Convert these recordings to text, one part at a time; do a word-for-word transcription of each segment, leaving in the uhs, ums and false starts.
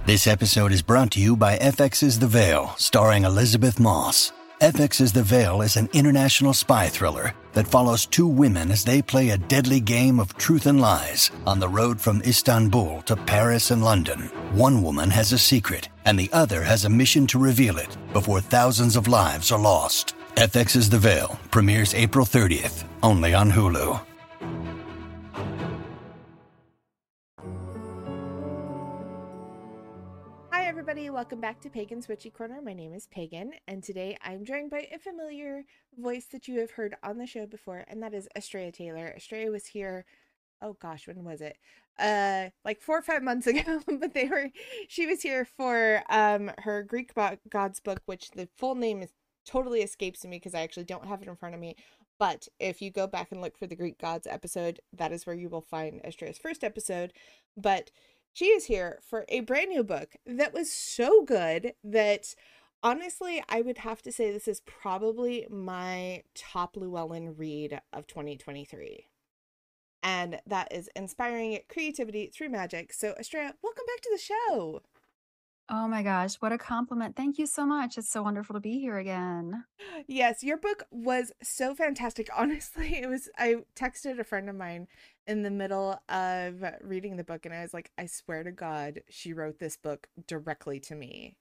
This episode is brought to you by F X's The Veil, starring Elizabeth Moss. F X's The Veil is an international spy thriller that follows two women as they play a deadly game of truth and lies on the road from Istanbul to Paris and London. One woman has a secret, and the other has a mission to reveal it before thousands of lives are lost. F X's The Veil premieres April thirtieth, only on Hulu. Welcome back to Pagan's Witchy Corner. My name is Pagan, and today I'm joined by a familiar voice that you have heard on the show before, and that is Estrella Taylor. Estrella was here, oh gosh, when was it? Uh, like four or five months ago, but they were, she was here for um her Greek Gods book, which the full name is totally escapes me because I actually don't have it in front of me. But if you go back and look for the Greek Gods episode, that is where you will find Estrella's first episode. But she is here for a brand new book that was so good that, honestly, I would have to say this is probably my top Llewellyn read of twenty twenty-three. And that is Inspiring Creativity Through Magic. So, Estrella, welcome back to the show. Oh my gosh, what a compliment. Thank you so much. It's so wonderful to be here again. Yes, your book was so fantastic. Honestly, it was, I texted a friend of mine in the middle of reading the book, and I was like, I swear to God, she wrote this book directly to me.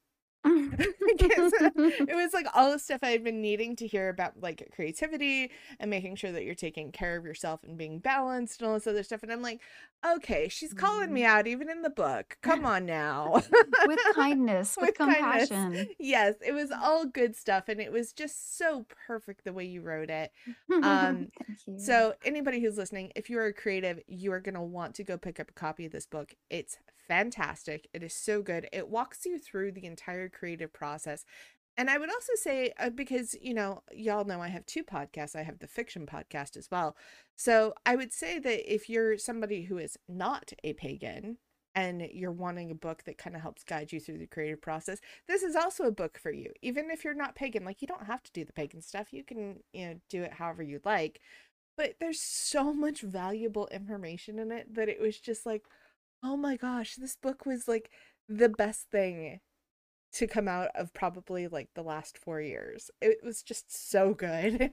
It was like all the stuff I had been needing to hear about, like creativity and making sure that you're taking care of yourself and being balanced and all this other stuff. And I'm like, okay, she's calling me out even in the book. Come on now. With kindness, with, with compassion. Kindness. Yes, it was all good stuff, and it was just so perfect the way you wrote it. Um, Thank you. So anybody who's listening, if you're a creative, you are going to want to go pick up a copy of this book. It's fantastic. It is so good. It walks you through the entire creative process. And I would also say, uh, because, you know, y'all know I have two podcasts. I have the fiction podcast as well. So I would say that if you're somebody who is not a pagan and you're wanting a book that kind of helps guide you through the creative process, this is also a book for you. Even if you're not pagan, like, you don't have to do the pagan stuff. You can, you know, do it however you like. But there's so much valuable information in it that it was just like, oh my gosh, this book was like the best thing to come out of probably like the last four years. It was just so good.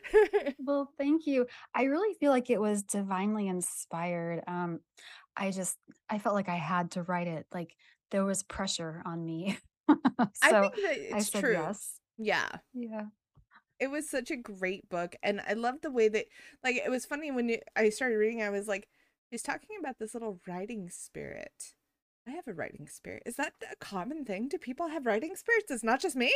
Well, thank you. I really feel like it was divinely inspired. Um, I just, I felt like I had to write it. Like there was pressure on me. I So think that I it's said true. yes. Yeah. Yeah. It was such a great book. And I love the way that, like, it was funny when you, I started reading, I was like, he's talking about this little writing spirit. I have a writing spirit. Is that a common thing? Do people have writing spirits? It's not just me.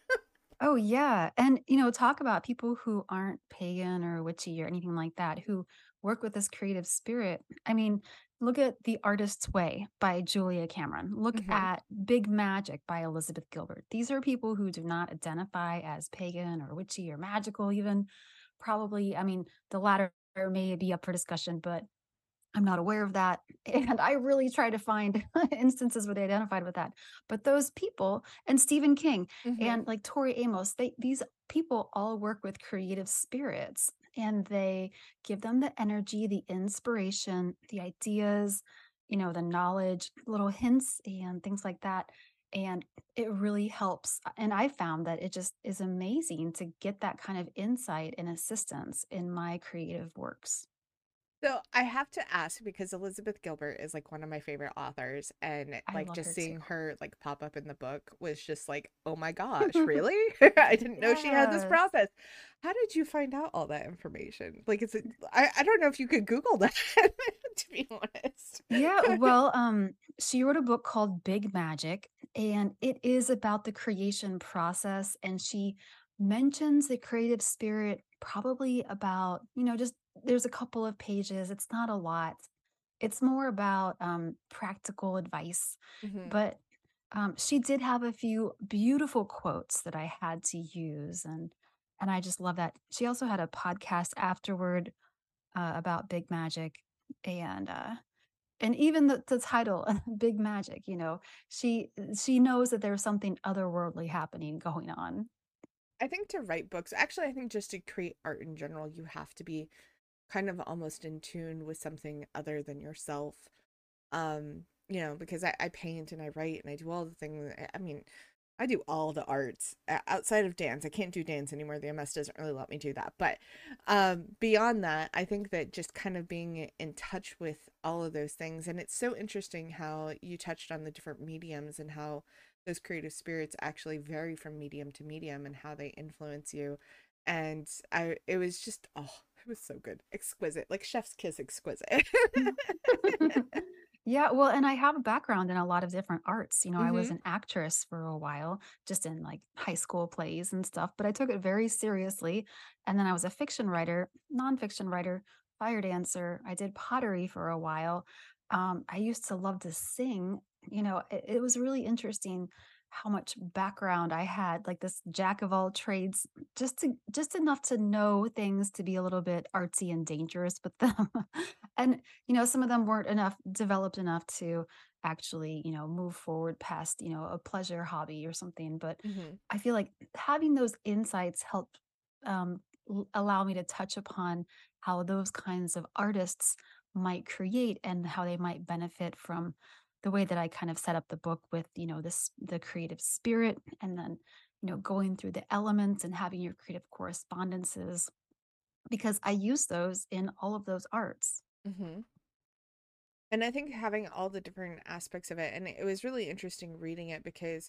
Oh, yeah. And, you know, talk about people who aren't pagan or witchy or anything like that, who work with this creative spirit. I mean, look at The Artist's Way by Julia Cameron. Look Mm-hmm. at Big Magic by Elizabeth Gilbert. These are people who do not identify as pagan or witchy or magical, even. Probably, I mean, the latter may be up for discussion, but I'm not aware of that. And I really try to find instances where they identified with that. But those people and Stephen King Mm-hmm. and like Tori Amos, they these people all work with creative spirits, and they give them the energy, the inspiration, the ideas, you know, the knowledge, little hints and things like that. And it really helps. And I found that it just is amazing to get that kind of insight and assistance in my creative works. So I have to ask, because Elizabeth Gilbert is like one of my favorite authors, and I like love just her too. seeing her like pop up in the book was just like, oh my gosh, really? I didn't know she had this Yes. process. How did you find out all that information? Like, is it, I, I don't know if you could Google that, to be honest. Yeah, well, um, she wrote a book called Big Magic, and it is about the creation process. And she mentions the creative spirit probably about, you know, just there's a couple of pages. It's not a lot. It's more about um, practical advice. Hmm. But um, she did have a few beautiful quotes that I had to use, and and I just love that. She also had a podcast afterward uh, about Big Magic, and uh, and even the, the title Big Magic, you know, she she knows that there's something otherworldly happening going on. I think to write books, actually, I think just to create art in general, you have to be kind of almost in tune with something other than yourself. Um, you know, because I, I paint and I write and I do all the things. I I mean, I do all the arts uh, outside of dance. I can't do dance anymore. The M S doesn't really let me do that. But um, beyond that, I think that just kind of being in touch with all of those things. And it's so interesting how you touched on the different mediums and how those creative spirits actually vary from medium to medium and how they influence you. And I, it was just, oh, it was so good. Exquisite. Like chef's kiss exquisite. Yeah, well, and I have a background in a lot of different arts. You know, I was hmm an actress for a while, just in like high school plays and stuff, but I took it very seriously. And then I was a fiction writer, nonfiction writer, fire dancer. I did pottery for a while. Um, I used to love to sing. You know, it, it was really interesting how much background I had, like this jack of all trades, just to just enough to know things to be a little bit artsy and dangerous with them. And you know, some of them weren't enough developed enough to actually, you know, move forward past, you know, a pleasure hobby or something. But hmm I feel like having those insights helped um, l- allow me to touch upon how those kinds of artists might create and how they might benefit from the way that I kind of set up the book with, you know, this the creative spirit and then, you know, going through the elements and having your creative correspondences because I use those in all of those arts. hmm And I think having all the different aspects of it, and it was really interesting reading it because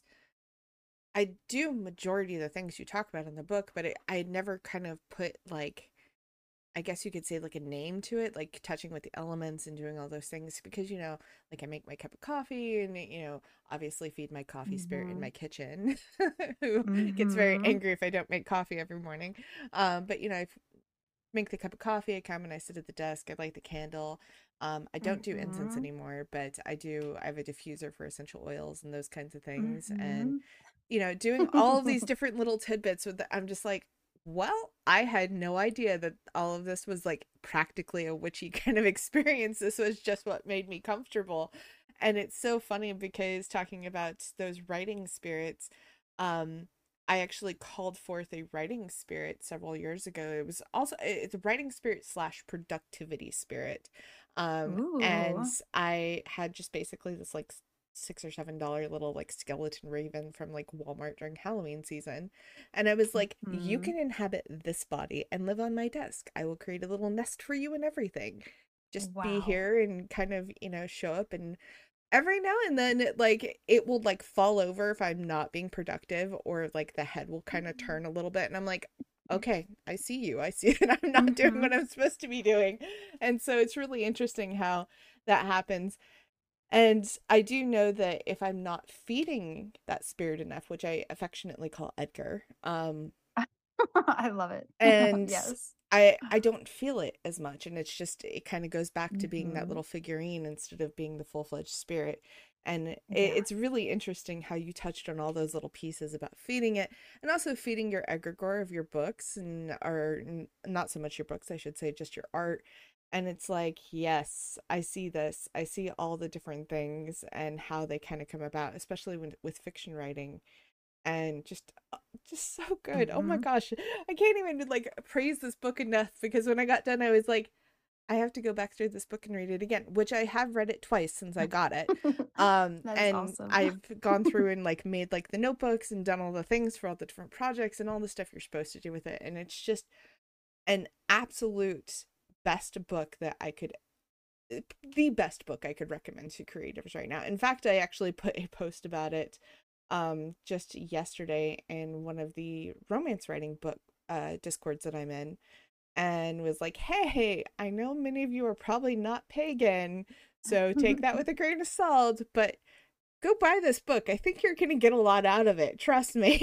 I do majority of the things you talk about in the book, but it, I had never kind of put like, I guess you could say like a name to it, like touching with the elements and doing all those things because, you know, like I make my cup of coffee and, you know, obviously feed my coffee spirit in Mhm. my kitchen, who gets very Mhm. angry if I don't make coffee every morning. Um, but, you know, I make the cup of coffee. I come and I sit at the desk. I light the candle. Um, I don't do incense Mhm. anymore, but I do. I have a diffuser for essential oils and those kinds of things. And Mhm. you know, doing all of these different little tidbits with the, I'm just like, well, I had no idea that all of this was like practically a witchy kind of experience. This was just what made me comfortable. And it's so funny because talking about those writing spirits, um, I actually called forth a writing spirit several years ago. It was also it's a writing spirit slash productivity spirit. Um, and Ooh. I had just basically this like six or seven dollar little like skeleton raven from like Walmart during Halloween season. And I was like, you Mhm. can inhabit this body and live on my desk. I will create a little nest for you and everything. Just be Wow. here and kind of, you know, show up and every now and then it, like it will like fall over if I'm not being productive or like the head will kind of turn a little bit and I'm like, okay, I see you. I see that I'm not doing what Mhm. I'm supposed to be doing. And so it's really interesting how that happens. And I do know that if I'm not feeding that spirit enough, which I affectionately call Edgar, um, I love it. and Yes. I I don't feel it as much, and it's just it kind of goes back to being that Mhm. little figurine instead of being the full-fledged spirit. And it, Yeah. it's really interesting how you touched on all those little pieces about feeding it and also feeding your egregore of your books and or n- not so much your books, I should say, just your art. And it's like, yes, I see this. I see all the different things and how they kind of come about, especially when with fiction writing and just uh, just so good. Oh my Mhm. gosh. I can't even like praise this book enough because when I got done I was like I have to go back through this book and read it again, which I have read it twice since I got it. Um That's and awesome. I've gone through and like made like the notebooks and done all the things for all the different projects and all the stuff you're supposed to do with it and it's just an absolute best book that I could the best book I could recommend to creatives right now. In fact, I actually put a post about it um just yesterday in one of the romance writing book uh discords that I'm in and was like, "Hey, I know many of you are probably not pagan, so take that with a grain of salt, but go buy this book. I think you're going to get a lot out of it. Trust me."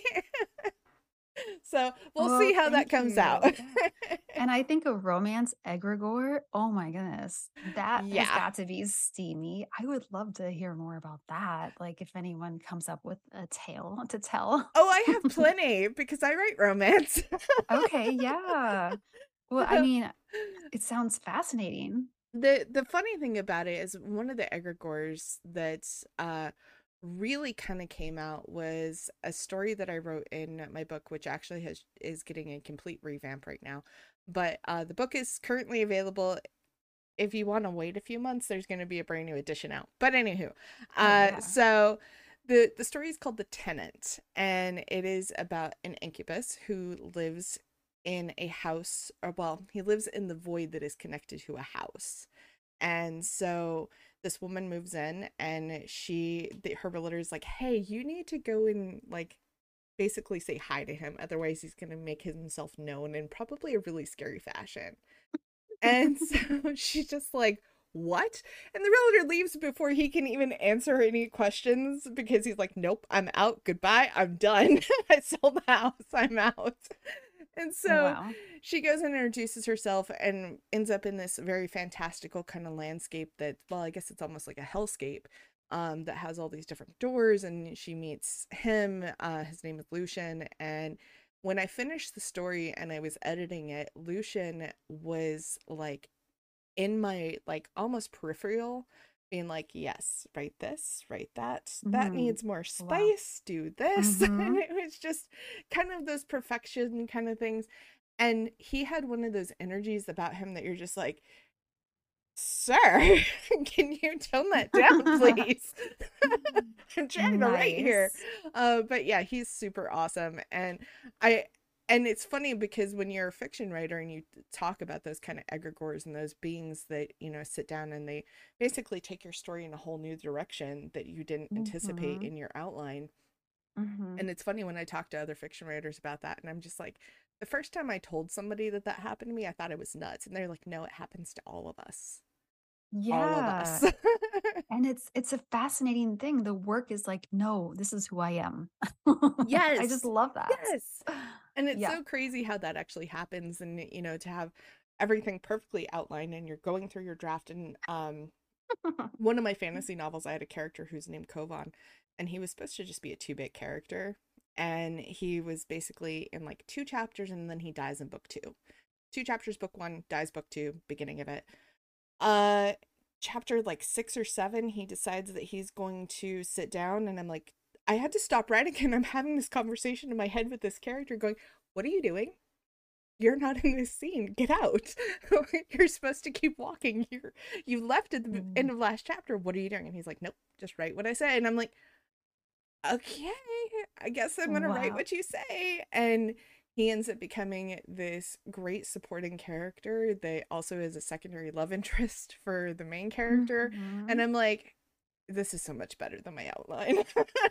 So, we'll see Well, how that thank comes out. you. Yeah. And I think a romance egregore, oh my goodness, that has Yeah. got to be steamy. I would love to hear more about that. Like if anyone comes up with a tale to tell. Oh, I have plenty because I write romance. Okay, yeah. Well, I So, mean, it sounds fascinating. the the funny thing about it is one of the egregores that uh really kind of came out was a story that I wrote in my book, which actually has is getting a complete revamp right now. But uh the book is currently available if you want to wait a few months, there's going to be a brand new edition out. But anywho, Oh uh, yeah. so the the story is called The Tenant, and it is about an incubus who lives in a house, or well, he lives in the void that is connected to a house. And so this woman moves in, and she, the, her realtor is like, "Hey, you need to go and like basically say hi to him, otherwise he's gonna make himself known in probably a really scary fashion." And so she's just like, "What?" And the realtor leaves before he can even answer any questions because he's like, "Nope, I'm out. Goodbye. I'm done. I sold the house. I'm out." And so Wow. she goes and introduces herself and ends up in this very fantastical kind of landscape that, well, I guess it's almost like a hellscape, um, that has all these different doors. And she meets him. Uh, his name is Lucian. And when I finished the story and I was editing it, Lucian was like in my like almost peripheral, being like, "Yes, write this, write that, that Hmm. needs more Wow. spice, do this." And Hmm. it was just kind of those perfection kind of things. And he had one of those energies about him that you're just like, "Sir, can you tone that down, please?" I'm trying to write here. Nice. Uh, but yeah, he's super awesome. And I and it's funny because when you're a fiction writer and you talk about those kind of egregores and those beings that, you know, sit down and they basically take your story in a whole new direction that you didn't anticipate Hmm. in your outline. Hmm. And it's funny when I talk to other fiction writers about that, and I'm just like, the first time I told somebody that that happened to me, I thought it was nuts. And they're like, "No, it happens to all of us. All of Yeah. us." And it's it's a fascinating thing. The work is like, no, this is who I am. I just Yes. love that. Yes. And it's Yeah. so crazy how that actually happens, and you know, to have everything perfectly outlined and you're going through your draft. And um one of my fantasy novels, I had a character who's named Kovan, and he was supposed to just be a two-bit character, and he was basically in like two chapters and then he dies in book two. Two chapters book one, dies book two, beginning of it. Uh chapter like six or seven, he decides that he's going to sit down, and I'm like, I had to stop writing and I'm having this conversation in my head with this character going, "What are you doing? You're not in this scene. Get out." "You're supposed to keep walking. You're you left at the end Mm. of last chapter. What are you doing?" And he's like, "Nope, just write what I say." And I'm like, "Okay, I guess I'm gonna write Wow. what you say." And he ends up becoming this great supporting character that also is a secondary love interest for the main character. And Mhm. I'm like, this is so much better than my outline.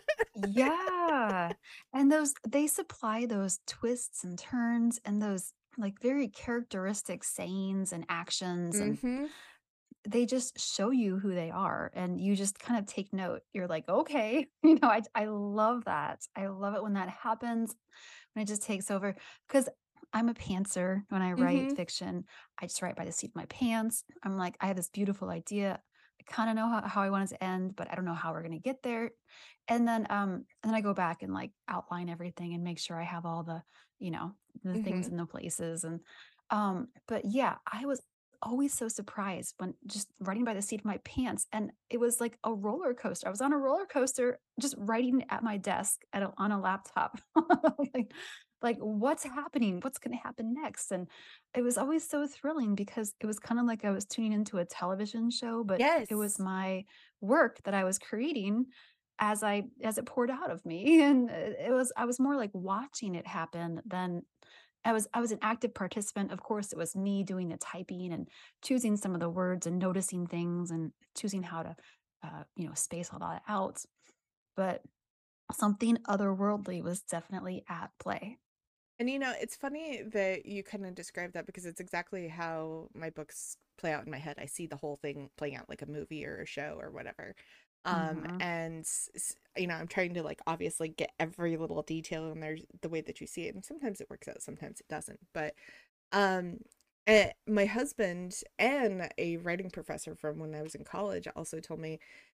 Yeah. And those they supply those twists and turns and those like very characteristic sayings and actions and Mm-hmm. they just show you who they are and you just kind of take note. You're like, okay, you know, I I love that. I love it when that happens, when it just takes over. Because I'm a pantser when I write Mm-hmm. fiction. I just write by the seat of my pants. I'm like, I have this beautiful idea. I kind of know how, how I want it to end, but I don't know how we're gonna get there. And then um and then I go back and like outline everything and make sure I have all the, you know, the things Mm-hmm. in the places. And um, but yeah, I was always so surprised when just writing by the seat of my pants. And it was like a roller coaster. I was on a roller coaster just writing at my desk at a, on a laptop. like, like, what's happening? What's going to happen next? And it was always so thrilling because it was kind of like I was tuning into a television show, but it was Yes. my work that I was creating as I as it poured out of me. And it it was I was more like watching it happen than I was I was an active participant. Of course, it was me doing the typing and choosing some of the words and noticing things and choosing how to, uh, you know, space all that out. But something otherworldly was definitely at play. And you know, it's funny that you kind of describe that because it's exactly how my books play out in my head. I see the whole thing playing out like a movie or a show or whatever. Um, Hmm. and s- you know, I'm trying to like obviously get every little detail in there the way that you see it. And sometimes it works out, sometimes it doesn't. But um eh, my husband and a writing professor from when I was in college also told me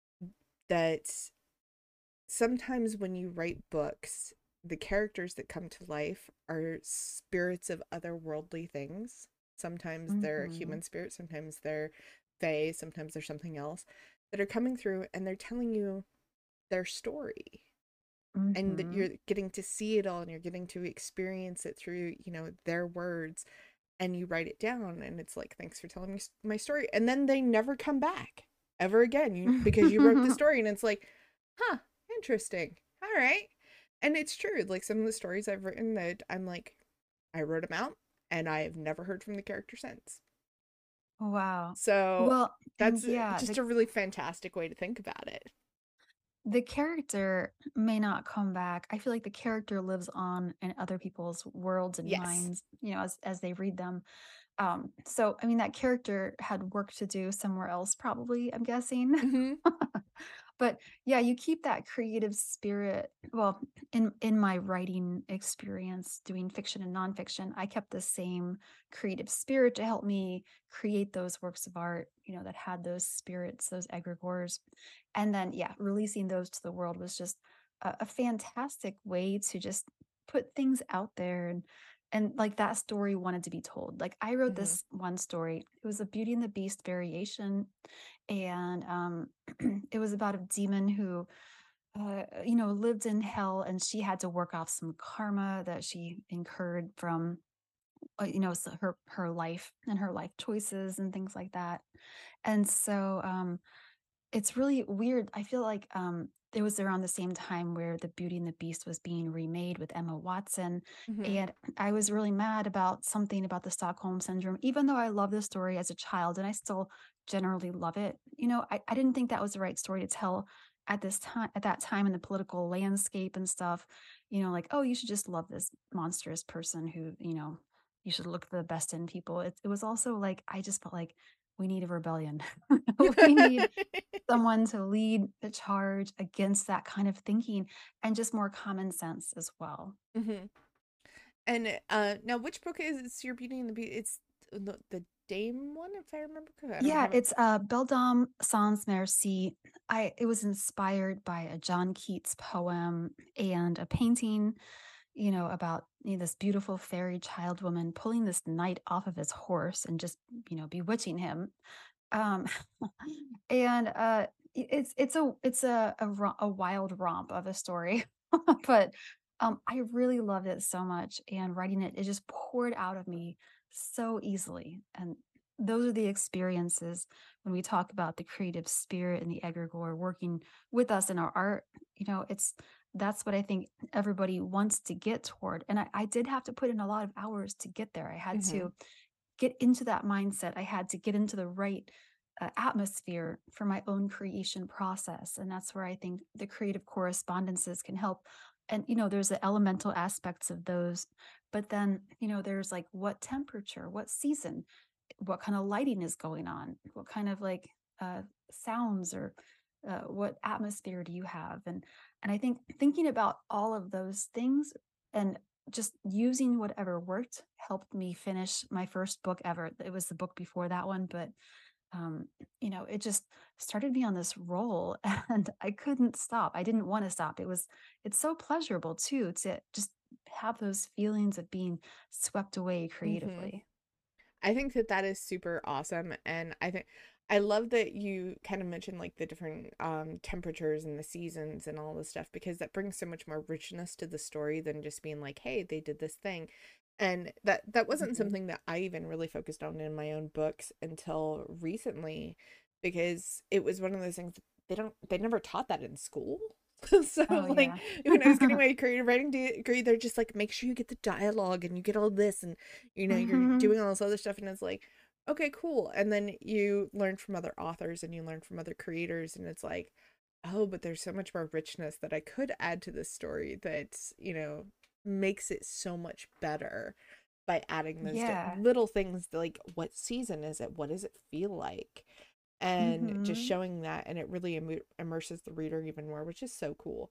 that sometimes when you write books, the characters that come to life are spirits of otherworldly things. Sometimes they're Hmm. human spirits, sometimes they're fae, sometimes they're something else that are coming through and they're telling you their story. And that Hmm. you're getting to see it all and you're getting to experience it through, you know, their words. and you write it down, and it's like, thanks for telling me my story, and then they never come back ever again, you because you wrote the story, and it's like, huh, interesting, all right. And it's true, like some of the stories I've written that I'm like, I wrote them out and I have never heard from the character since. Wow. So Well, and that's yeah, just the a really fantastic way to think about it. the character may not come back. I feel like the character lives on in other people's worlds and Yes. minds, you know, as as they read them. Um, so I mean that character had work to do somewhere else, probably, I'm guessing. Hmm. But yeah, you keep that creative spirit. Well, in in my writing experience doing fiction and nonfiction, I kept the same creative spirit to help me create those works of art, you know, that had those spirits, those egregores. And then yeah, releasing those to the world was just a, a fantastic way to just put things out there, and and like that story wanted to be told. Like I wrote Hmm. this one story. It was a Beauty and the Beast variation, and um it was about a demon who uh, you know lived in hell, and she had to work off some karma that she incurred from uh, you know so her her life and her life choices and things like that. And so um it's really weird. I feel like um it was around the same time where the Beauty and the Beast was being remade with Emma Watson. Hmm. And I was really mad about something about the Stockholm syndrome, even though I love the story as a child and I still generally love it. You know, I, I didn't think that was the right story to tell at this time, at that time in the political landscape and stuff. You know, like, oh, you should just love this monstrous person who, you know, you should look for the best in people. It, it was also like, I just felt like we need a rebellion. We need someone to lead the charge against that kind of thinking, and just more common sense as well. Hmm. And uh now, which book is your Beauty and the Beast? It's the, the Dame one, if I remember correctly. I don't Yeah, have it. it's uh Beldam Sans Merci. I it was inspired by a John Keats poem and a painting, you know, about you know, this beautiful fairy child woman pulling this knight off of his horse and just, you know, bewitching him. Um, and uh, i- it's it's a it's a a, ro- a wild romp of a story, but um, I really loved it so much, and writing it, it just poured out of me so easily. And those are the experiences when we talk about the creative spirit and the egregore working with us in our art. You know, it's that's what I think everybody wants to get toward. And I, I did have to put in a lot of hours to get there. I had Hmm. to get into that mindset. I had to get into the right uh, atmosphere for my own creation process. And that's where I think the creative correspondences can help. And, you know, there's the elemental aspects of those. But then, you know, there's like what temperature, what season, what kind of lighting is going on, what kind of like uh, sounds or uh, what atmosphere do you have? And and I think thinking about all of those things and just using whatever worked helped me finish my first book ever. It was the book before that one, but um, you know, it just started me on this roll and I couldn't stop. I didn't want to stop. It was it's so pleasurable too to just have those feelings of being swept away Hmm. creatively. I think that that is super awesome, and I think I love that you kind of mentioned like the different um temperatures and the seasons and all this stuff, because that brings so much more richness to the story than just being like, hey, they did this thing. And that that wasn't Mhm. something that I even really focused on in my own books until recently, because it was one of those things that they don't they never taught that in school. So Oh like yeah. when I was getting my creative writing degree, they're just like, make sure you get the dialogue and you get all this, and you know, you're Mhm. doing all this other stuff, and it's like, okay, cool. And then you learn from other authors and you learn from other creators, and it's like, oh, but there's so much more richness that I could add to this story that, you know, makes it so much better by adding those di- Yeah. little things like, what season is it? What does it feel like? And just Mhm. showing that, and it really immer- immerses the reader even more, which is so cool.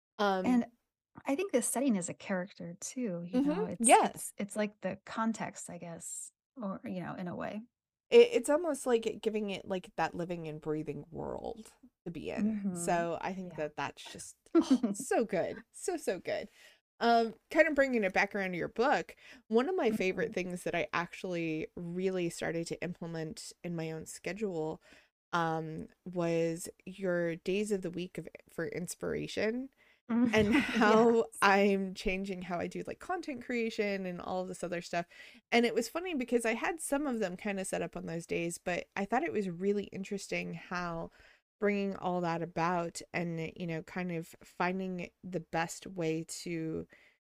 Um, And I think the setting is a character too, you mhm, know. It's yes. it's it's like the context, I guess, or you know, in a way. It, it's almost like it giving it like that living and breathing world to be in. Mhm. So I think Yeah. that that's just, oh, so good. So, so good. Um, kind of bringing it back around to your book, one of my favorite Mhm. things that I actually really started to implement in my own schedule um was your days of the week of for inspiration. Mm, and how yes. I'm changing how I do like content creation and all of this other stuff. And it was funny because I had some of them kind of set up on those days, but I thought it was really interesting how bringing all that about and, you know, kind of finding the best way to,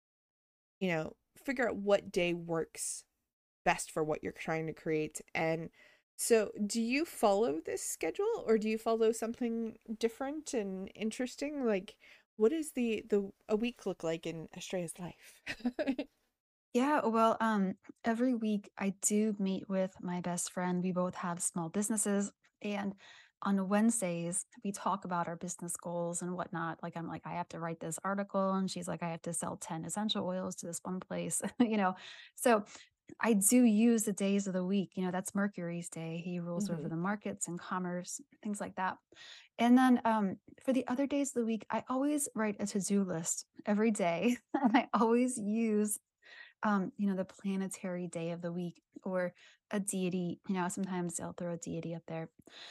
you know, figure out what day works best for what you're trying to create. And so, do you follow this schedule or do you follow something different and interesting? Like, what does the the a week look like in Estrella's life? Yeah, well, um, every week I do meet with my best friend. We both have small businesses, and on Wednesdays we talk about our business goals and whatnot. Like I'm like, I have to write this article, and she's like, I have to sell ten essential oils to this one place, you know. So I do use the days of the week. You know, that's Mercury's day. He rules over Hmm. the markets and commerce, things like that. And then um, for the other days of the week, I always write a to-do list every day, and I always use um, you know, the planetary day of the week or a deity. You know, sometimes they'll throw a deity up there.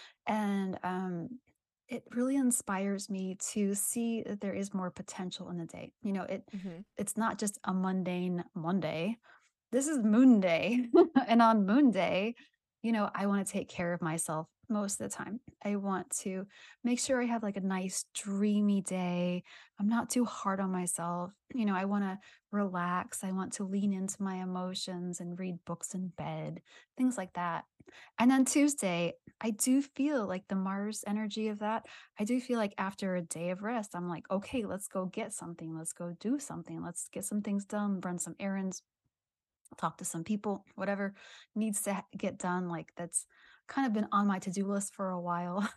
And um, it really inspires me to see that there is more potential in the day. You know, it Hmm. it's not just a mundane Monday. This is Moon Day. And on Moon Day, you know, I want to take care of myself most of the time. I want to make sure I have like a nice, dreamy day. I'm not too hard on myself. You know, I want to relax. I want to lean into my emotions and read books in bed, things like that. And then Tuesday, I do feel like the Mars energy of that. I do feel like after a day of rest, I'm like, okay, let's go get something. Let's go do something. Let's get some things done, run some errands, talk to some people, whatever needs to ha- get done. Like that's kind of been on my to-do list for a while.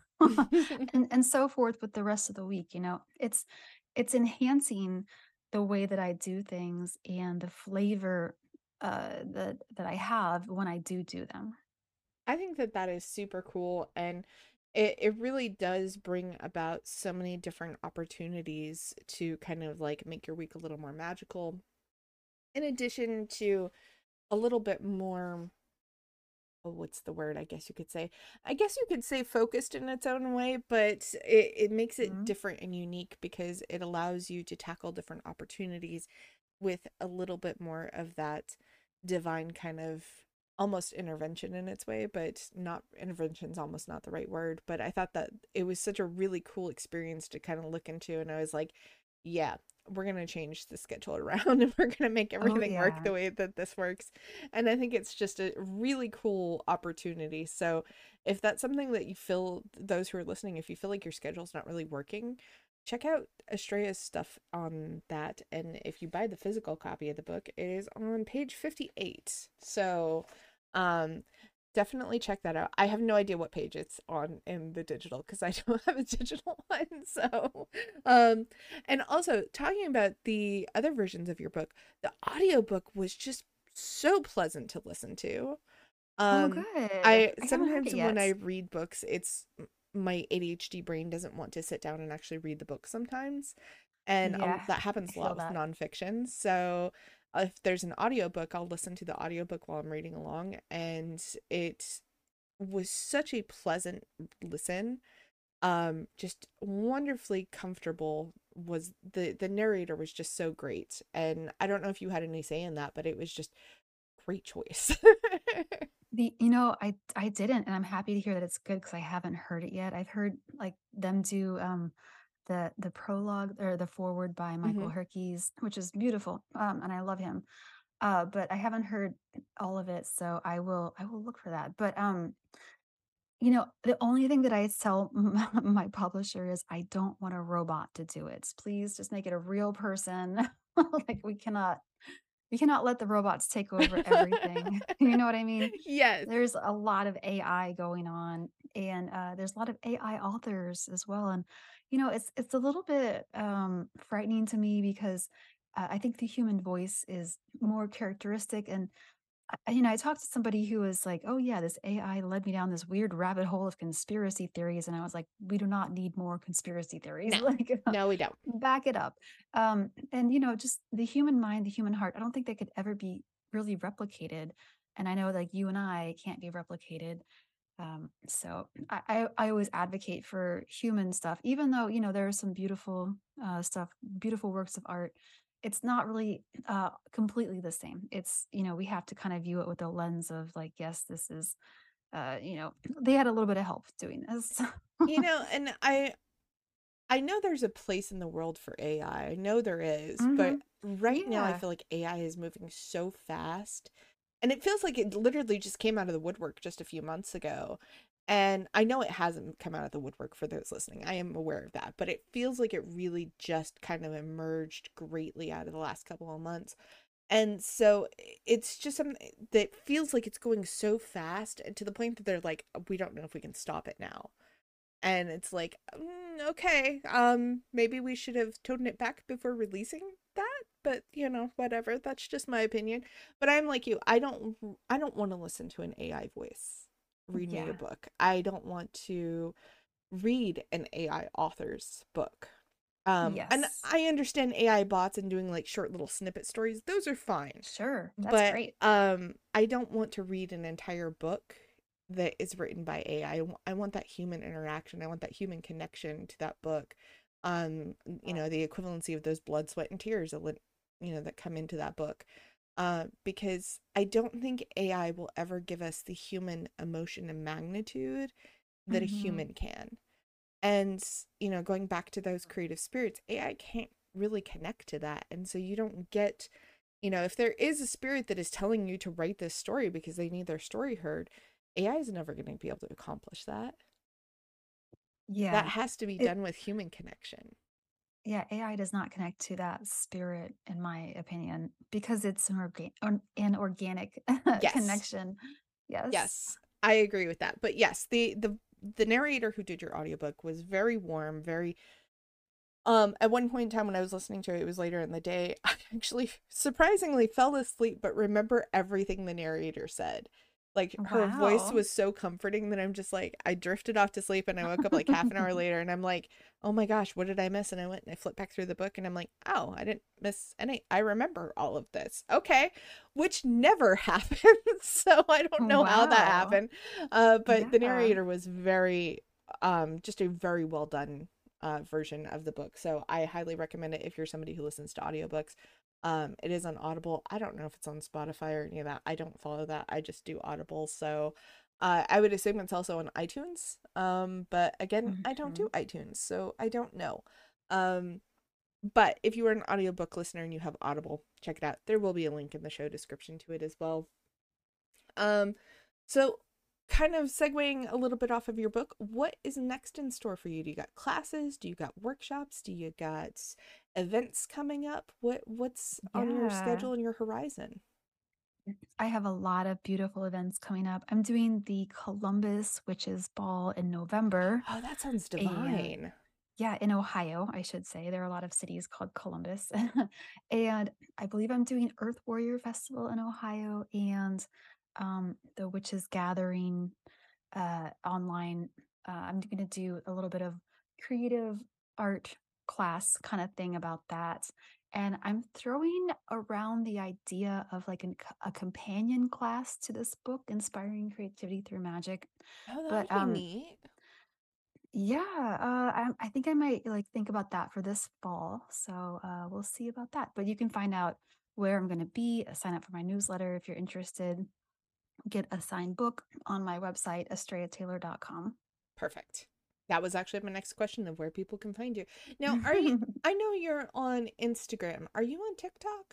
and and so forth with the rest of the week, you know. It's it's enhancing the way that I do things and the flavor uh that that I have when I do do them. I think that that is super cool, and it it really does bring about so many different opportunities to kind of like make your week a little more magical. In addition to a little bit more, oh, what's the word? I guess you could say. I guess you could say focused in its own way, but it, it makes it Mhm. different and unique because it allows you to tackle different opportunities with a little bit more of that divine kind of almost intervention in its way, but not intervention's almost not the right word. But I thought that it was such a really cool experience to kind of look into. And I was like, yeah, we're going to change the schedule around and we're going to make Oh everything work yeah. the way that this works. And I think it's just a really cool opportunity. So if that's something that you feel, those who are listening, if you feel like your schedule's not really working, check out Estrella's stuff on that. And if you buy the physical copy of the book, it is on page fifty-eight. So, um, definitely check that out. I have no idea what page it's on in the digital because I don't have a digital one. So, um, and also talking about the other versions of your book, the audiobook was just so pleasant to listen to. Oh Um, good. I I haven't heard sometimes it when I yet. read books, it's my A D H D brain doesn't want to sit down and actually read the book sometimes. And a Yeah, that I happens a lot feel with that. nonfiction. So if there's an audiobook, I'll listen to the audiobook while I'm reading along. And it was such a pleasant listen. Um, just wonderfully comfortable was the the narrator was just so great. And I don't know if you had any say in that, but it was just great choice. The you know, I I didn't, and I'm happy to hear that it's good because I haven't heard it yet. I've heard like them do um the the prologue or the forward by Michael Hmm. Herkes, which is beautiful. Um, and I love him. Uh, but I haven't heard all of it, so I will I will look for that. But um, you know, the only thing that I tell my publisher is I don't want a robot to do it. Please just make it a real person. Like we cannot we cannot let the robots take over everything. You know what I mean? Yes. There's a lot of A I going on, and uh, there's a lot of A I authors as well. And you know, it's it's a little bit um, frightening to me because uh, I think the human voice is more characteristic. And I, you know, I talked to somebody who was like, "Oh yeah, this A I led me down this weird rabbit hole of conspiracy theories," and I was like, "We do not need more conspiracy theories. No. Like, No, we don't. back it up." Um, and you know, just the human mind, the human heart. I don't think they could ever be really replicated. And I know, like you and I can't be replicated. Um, so I, I, I always advocate for human stuff, even though, you know, there are some beautiful uh, stuff, beautiful works of art. It's not really uh, completely the same. It's, you know, we have to kind of view it with the lens of like, yes, this is, uh, you know, they had a little bit of help doing this. You know, and I I know there's a place in the world for A I. I I know there is, hmm but right now I Yeah. feel like A I is moving so fast. And it feels like it literally just came out of the woodwork just a few months ago. And I know it hasn't come out of the woodwork for those listening. I am aware of that, but it feels like it really just kind of emerged greatly out of the last couple of months. And so i- it's just something that feels like it's going so fast and to the point that they're like, we don't know if we can stop it now. And it's like, mm, okay, um, maybe we should have toned it back before releasing that, but you know, whatever. That's just my opinion. But I'm like you. I don't I don't want to listen to an A I voice read me a Yeah. book. I don't want to read an A I author's book. Um, and Yes. I understand A I bots and doing like short little snippet stories. Those are fine. Sure. That's But great. um I don't want to read an entire book that is written by A I. I, I, w- I want that human interaction. I want that human connection to that book. Um, you know, the equivalency of those blood, sweat, and tears that lit- you know that come into that book. Uh, because I don't think A I will ever give us the human emotion and magnitude that a hmm human can. And, you know, going back to those creative spirits, A I can't really connect to that. And so you don't get, you know, if there is a spirit that is telling you to write this story because they need their story heard, A I is never going to be able to accomplish that. That Yeah. has to be It, done with human connection. yeah, A I does not connect to that spirit, in my opinion, because it's an, orga- an an organic Yes. connection. Yes. Yes. I agree with that. But yes, the the the narrator who did your audiobook was very warm, very Um, at one point in time when I was listening to it, it was later in the day, I actually surprisingly fell asleep, but remember everything the narrator said. Like her voice Wow. was so comforting that I'm just like, I drifted off to sleep and I woke up like half an hour later and I'm like, oh my gosh, what did I miss? And I went and I flipped back through the book and I'm like, oh, I didn't miss any. I remember all of this. Okay. Which never happened. So I don't know how that Wow. happened. Uh, but the Yeah. narrator was very, um, just a very well done uh, version of the book. So I highly recommend it if you're somebody who listens to audiobooks. Um, it is on Audible. I don't know if it's on Spotify or any of that. I don't follow that. I just do Audible. So uh, I would assume it's also on iTunes. Um, but again, I don't hmm do iTunes, so I don't know. Um, but if you are an audiobook listener and you have Audible, check it out. There will be a link in the show description to it as well. Um, so kind of segueing a little bit off of your book, what is next in store for you? Do you got classes? Do you got workshops? Do you got events coming up? What what's on your Yeah. schedule and your horizon? I have a lot of beautiful events coming up. I'm doing the Columbus Witches Ball in November. Oh, that sounds And divine. yeah, in Ohio, I should say. There are a lot of cities called Columbus. And I believe I'm doing Earth Warrior Festival in Ohio and um, the Witches Gathering uh, online. Uh, I'm going to do a little bit of creative art class kind of thing about that. And I'm throwing around the idea of like an, a companion class to this book, Inspiring Creativity Through Magic. Oh, that But would be um, neat. yeah, uh, I, I think I might like think about that for this fall. So uh, we'll see about that. But you can find out where I'm going to be, uh, sign up for my newsletter if you're interested, get a signed book on my website, estrella taylor dot com. Perfect. That was actually my next question of where people can find you. Now, are you I know you're on Instagram. Are you on TikTok?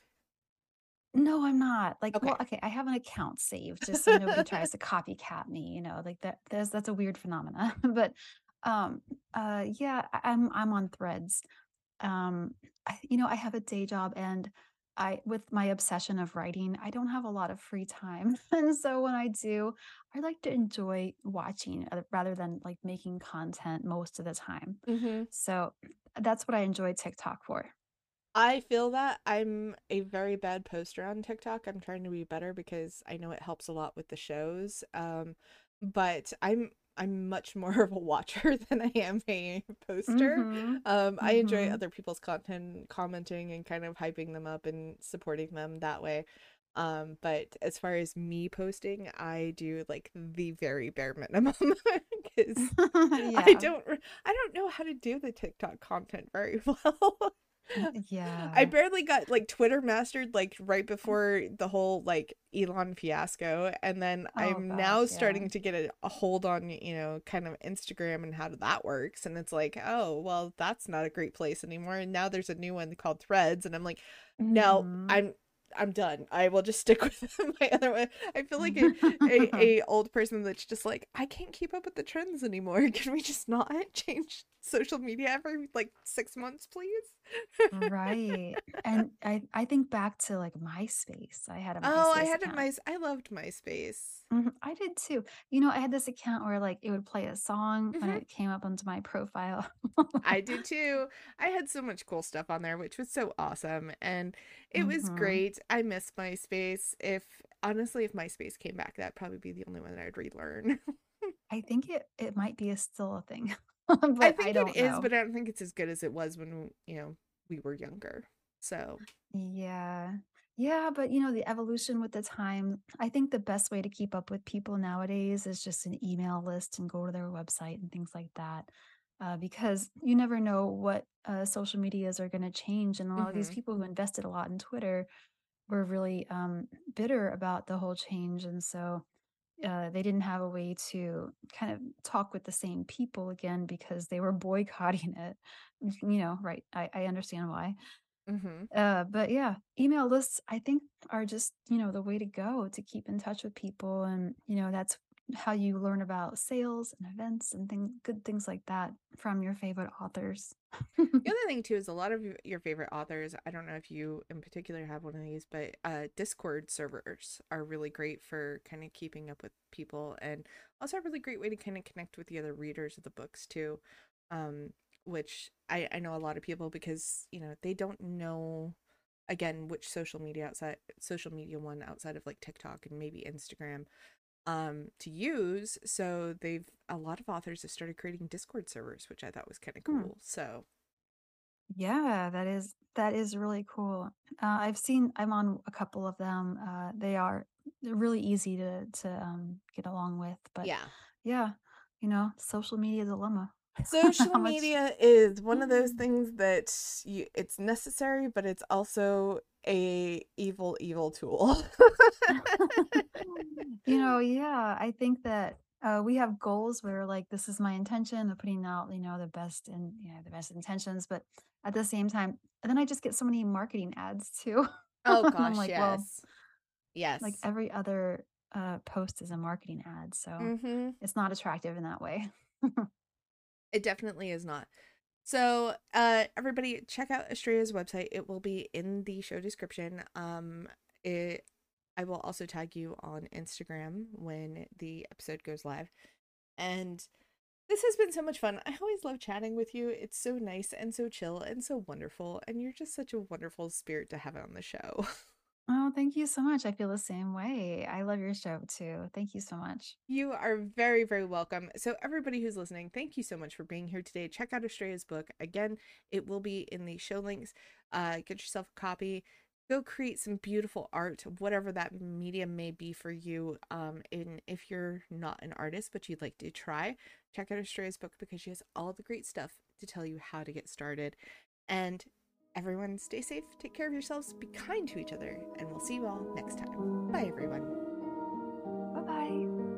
No, I'm not. Like, well, Okay. okay, I have an account saved just so nobody tries to copycat me, you know, like that there's that's a weird phenomena. But um uh yeah, I- I'm I'm on Threads. Um I, you know, I have a day job and I with my obsession of writing, I don't have a lot of free time. And so when I do, I like to enjoy watching uh, rather than like making content most of the time. Mm-hmm. So that's what I enjoy TikTok for. I feel that I'm a very bad poster on TikTok. I'm trying to be better because I know it helps a lot with the shows. Um, but I'm I'm much more of a watcher than I am a poster. Mhm. Um, I enjoy Mhm. other people's content, commenting and kind of hyping them up and supporting them that way. Um, but as far as me posting, I do like the very bare minimum because I Yeah. don't I don't know how to do the TikTok content very well. I Yeah. barely got like Twitter mastered like right before the whole like Elon fiasco, and then Oh I'm gosh, now yeah. starting to get a, a hold on, you know, kind of Instagram and how that works, and it's like, oh, well, that's not a great place anymore. And now there's a new one called Threads, and I'm like, no, Mhm. I'm I'm done. I will just stick with my other one. I feel like a, a, a old person that's just like, I can't keep up with the trends anymore. Can we just not change social media every like six months, please? Right. And I I think back to like MySpace. I had a Oh, I MySpace had a account. my I loved MySpace. Mhm, I did too. You know, I had this account where like it would play a song when Hmm. it came up onto my profile. I did too. I had so much cool stuff on there, which was so awesome, and it was Mhm. great. I miss MySpace. If honestly, if MySpace came back, that'd probably be the only one that I'd relearn. I think it it might be a still a thing, I but I think it don't is, know. but I don't think it's as good as it was when, you know, we were younger. So, Yeah. Yeah, but you know, the evolution with the time, I think the best way to keep up with people nowadays is just an email list and go to their website and things like that. Uh, because you never know what uh, social medias are going to change. And a lot of these mhm. people who invested a lot in Twitter were really um, bitter about the whole change. And so uh, they didn't have a way to kind of talk with the same people again because they were boycotting it. You know, right. I, I understand why. Mhm. Uh, but yeah, email lists I think are just, you know, the way to go to keep in touch with people and, you know, that's how you learn about sales and events and things good things like that from your favorite authors. The other thing too is a lot of y- your favorite authors, I don't know if you in particular have one of these, but uh Discord servers are really great for kind of keeping up with people, and also a really great way to kind of connect with the other readers of the books too. Um which I I know a lot of people because, you know, they don't know again which social media outside social media one outside of like TikTok and maybe Instagram um to use. So they've a lot of authors have started creating Discord servers, which I thought was kind of Hmm. cool. So Yeah, that is that is really cool. Uh, I've seen I'm on a couple of them. Uh, they are they're really easy to to um, get along with. But yeah. yeah, you know, social media dilemma. Social How much media is one of those things that you, it's necessary, but it's also a evil, evil tool. You know, yeah, I think that uh, we have goals where like this is my intention of putting out, you know, the best and you know the best intentions, but at the same time, and then I just get so many marketing ads too, Oh and I'm gosh, like, well, yes. like Yes. every other uh, post is a marketing ad, so Mm-hmm. it's not attractive in that way. It definitely is not. So, uh, everybody check out Estrella's website. It will be in the show description. Um, it, I will also tag you on Instagram when the episode goes live. And this has been so much fun. I always love chatting with you. It's so nice and so chill and so wonderful. And you're just such a wonderful spirit to have on the show. Oh, thank you so much. I feel the same way. I love your show too. Thank you so much. You are very, very welcome. So, everybody who's listening, thank you so much for being here today. Check out Estrella's book. Again, it will be in the show links. Uh, get yourself a copy. Go create some beautiful art, whatever that medium may be for you. Um, and if you're not an artist, but you'd like to try, check out Estrella's book because she has all the great stuff to tell you how to get started. And everyone, stay safe, take care of yourselves, be kind to each other, and we'll see you all next time. Bye, everyone. Bye bye.